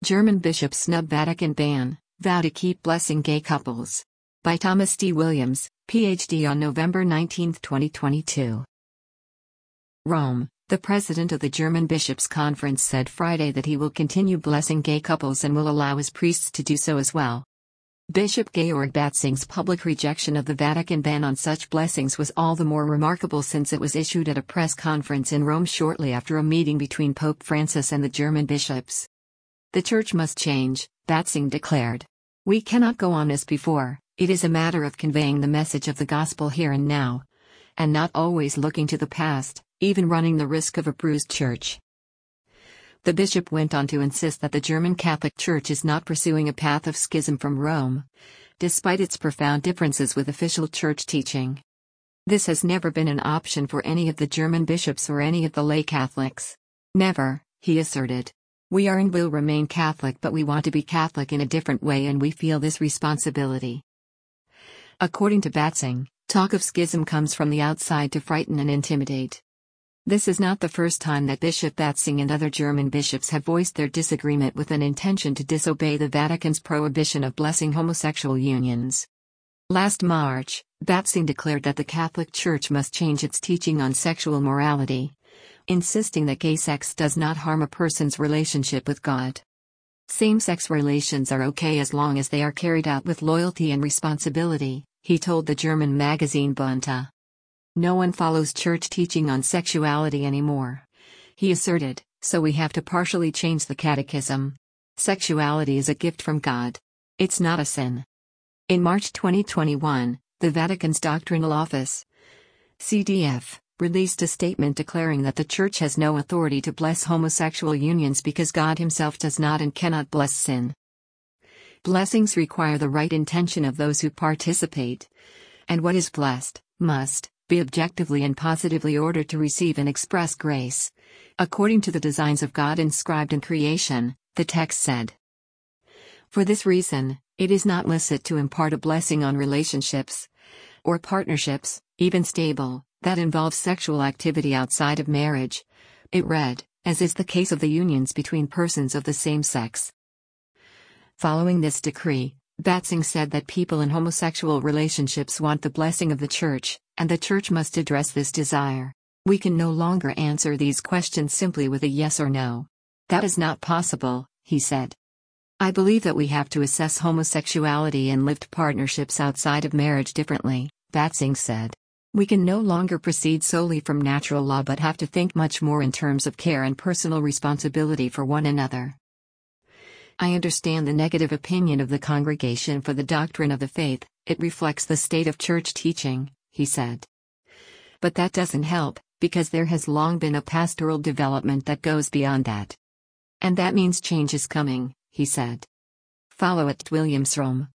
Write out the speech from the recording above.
German bishop snub Vatican ban, vow to keep blessing gay couples. By Thomas D. Williams, Ph.D. on November 19, 2022. Rome, the president of the German Bishops' Conference said Friday that he will continue blessing gay couples and will allow his priests to do so as well. Bishop Georg Batzing's public rejection of the Vatican ban on such blessings was all the more remarkable since it was issued at a press conference in Rome shortly after a meeting between Pope Francis and the German bishops. The Church must change, Batzing declared. We cannot go on as before. It is a matter of conveying the message of the gospel here and now, and not always looking to the past, even running the risk of a bruised church. The bishop went on to insist that the German Catholic Church is not pursuing a path of schism from Rome, despite its profound differences with official church teaching. This has never been an option for any of the German bishops or any of the lay Catholics. Never, he asserted. We are and will remain Catholic, but we want to be Catholic in a different way, and we feel this responsibility. According to Batzing, talk of schism comes from the outside to frighten and intimidate. This is not the first time that Bishop Batzing and other German bishops have voiced their disagreement with an intention to disobey the Vatican's prohibition of blessing homosexual unions. Last March, Batzing declared that the Catholic Church must change its teaching on sexual morality, insisting that gay sex does not harm a person's relationship with God. Same-sex relations are okay as long as they are carried out with loyalty and responsibility, he told the German magazine Bunte. No one follows church teaching on sexuality anymore, he asserted, so we have to partially change the catechism. Sexuality is a gift from God. It's not a sin. In March 2021, the Vatican's Doctrinal Office, CDF, released a statement declaring that the Church has no authority to bless homosexual unions because God himself does not and cannot bless sin. Blessings require the right intention of those who participate, and what is blessed must be objectively and positively ordered to receive and express grace, according to the designs of God inscribed in creation, the text said. For this reason, it is not licit to impart a blessing on relationships or partnerships, even stable, that involves sexual activity outside of marriage, it read, as is the case of the unions between persons of the same sex. Following this decree, Batzing said that people in homosexual relationships want the blessing of the Church, and the Church must address this desire. We can no longer answer these questions simply with a yes or no. That is not possible, he said. I believe that we have to assess homosexuality and lived partnerships outside of marriage differently, Batzing said. We can no longer proceed solely from natural law but have to think much more in terms of care and personal responsibility for one another. I understand the negative opinion of the Congregation for the Doctrine of the Faith. It reflects the state of church teaching, he said. But that doesn't help, because there has long been a pastoral development that goes beyond that. And that means change is coming, he said. Follow at Williams Rome.